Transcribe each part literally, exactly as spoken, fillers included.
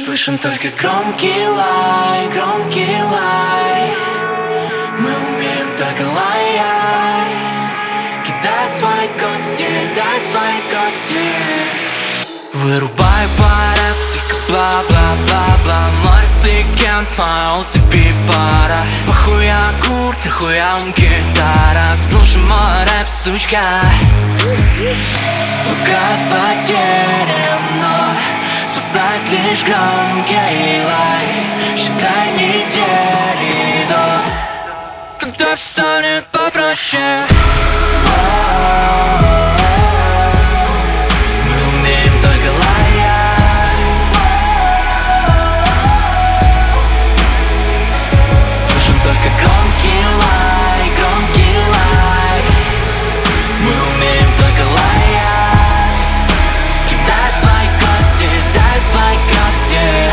Слышен только громкий лай, громкий лай. Мы умеем только лаять. Кидай свои кости, дай свои кости. Вырубай парад, только бла-бла-бла-бла. Морис и Кент, моя о ти пи пара. Похуя курт, нахуя гитара. Слушай мой рэп, сучка. Пока потерян, но спасает лишь громкий лай. Считай недели до, когда все станет попроще. Мы умеем только лаять. Слышим только громкий лай, громкий лай. Мы умеем только лаять. Кидай свои кости, дай свои кости.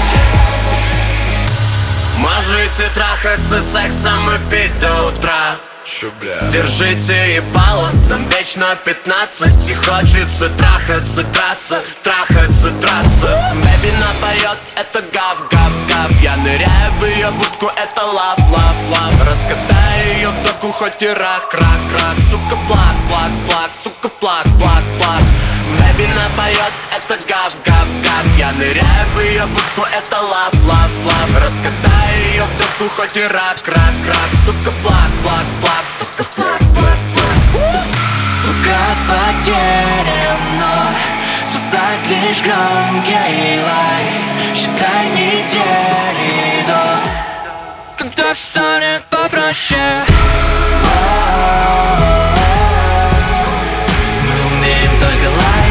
Можете трахаться сексом и пить до утра. Держите ебало, нам вечно пятнадцать. И хочется трахаться, драться, трахаться, драться. Бэби напоет, это гав, гав, гав. Я ныряю в ее будку, это лав, лав, лав. Раскатаю ее в доку, хоть и рак, рак, рак. Сука, плак, плак, плак, сука, плак, плак, плак. Бэби напоет, это гав, гав, гав. Я ныряю в ее будку, это лав, лав, лав. Раскатаю ее в доку, хоть и рак, рак, рак. Сука, плак, плак, плак, сука, плак, плак, плак. Пока потерян, но спасает лишь громкий лай. Считай недели до, когда все станет попроще. Мы умеем только лаять.